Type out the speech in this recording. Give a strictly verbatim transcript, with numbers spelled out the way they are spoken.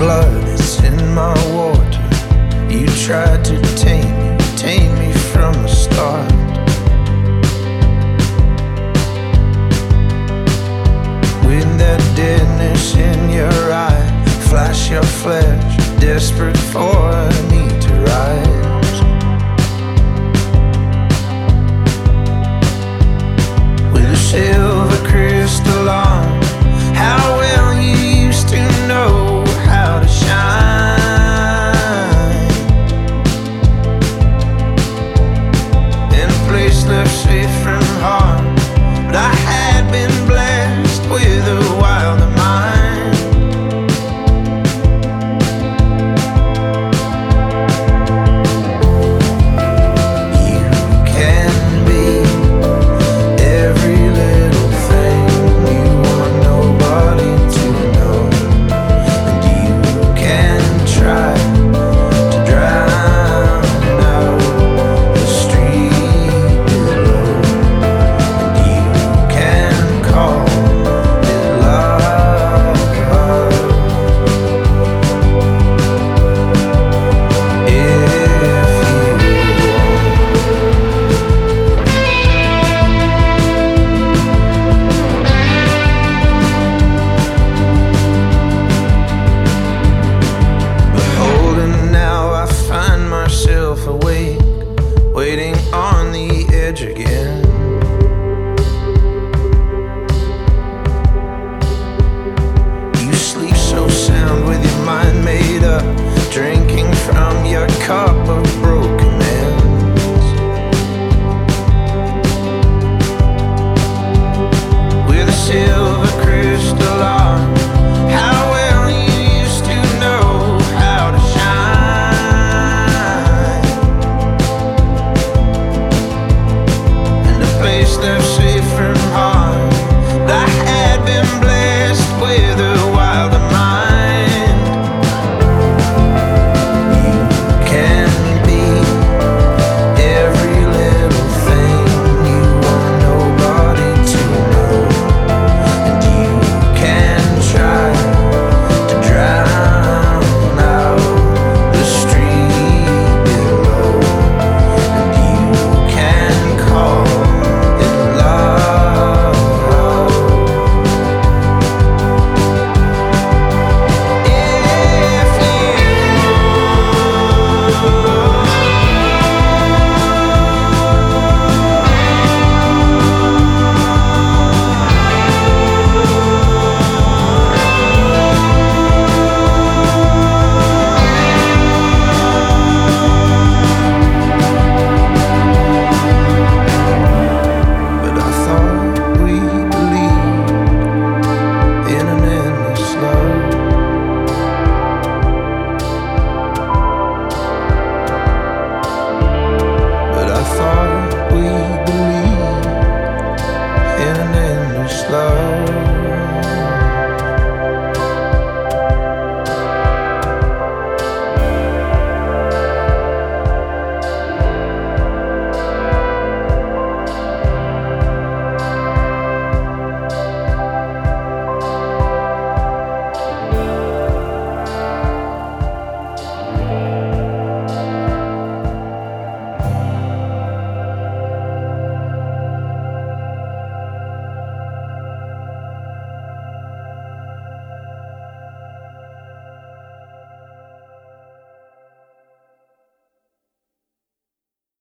blood, it's in my water. You tried to tame me, tame me from the start. With that deadness in your eye, flash your flesh, desperate for me to rise. With a silver crystal on, how well you used to know how to shine. In a place left safe from harm, but I had been blessed with a wilder mind. You can be every little thing you want nobody to know, and you can try to drown out the street below, and you can call it love if you beholden, now I find myself awake, waiting on the edge again. You sleep so sound with your mind made up, drinking from your cup